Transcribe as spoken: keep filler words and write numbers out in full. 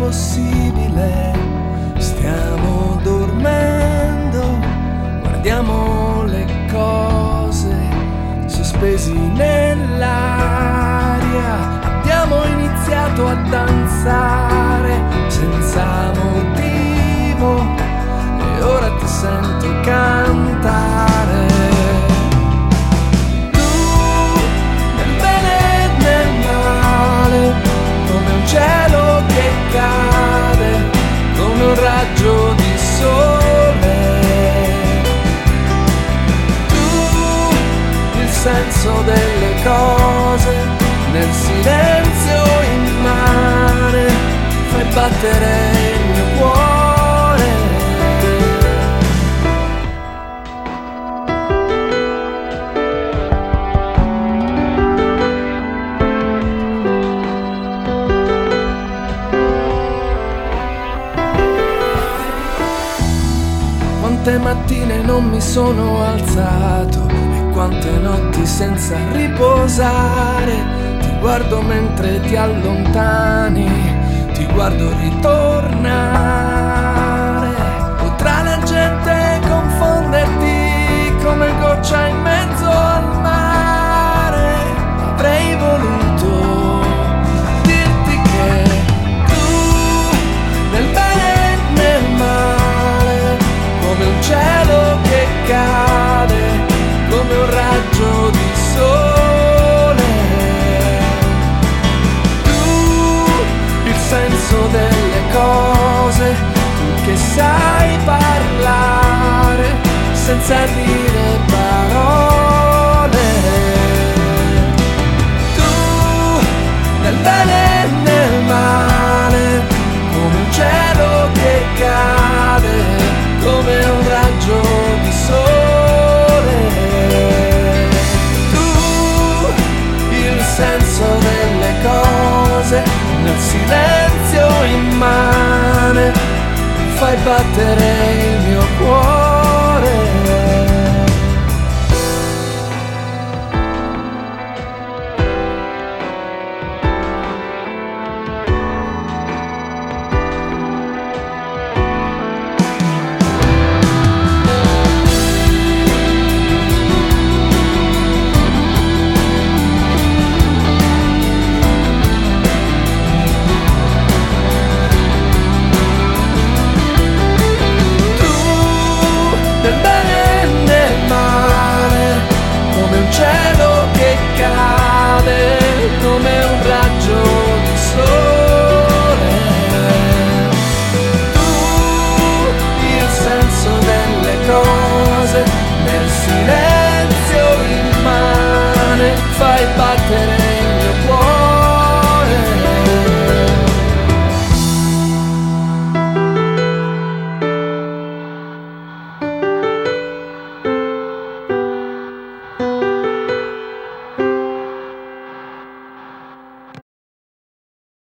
possibile. Stiamo dormendo, guardiamo le cose sospesi nell'aria. Abbiamo iniziato a danzare senza motivo e ora ti sento cantare. Come un cielo che cade, come un raggio di sole. Tu, il senso delle cose, nel silenzio immane, fai battere il mio cuore. Quante mattine non mi sono alzato e quante notti senza riposare. Ti guardo mentre ti allontani, ti guardo ritornare. Potrà la gente confonderti come goccia in mezzo al mare. Avrei voluto dirti che tu, nel bene e nel male, come un cielo che cade, come un raggio di sole. Tu, il senso delle cose, tu che sai parlare senza dire parole. Tu, nel bene e nel male, come un cielo che cade, come un raggio di sole. Tu, il senso delle cose, nel silenzio immane, fai battere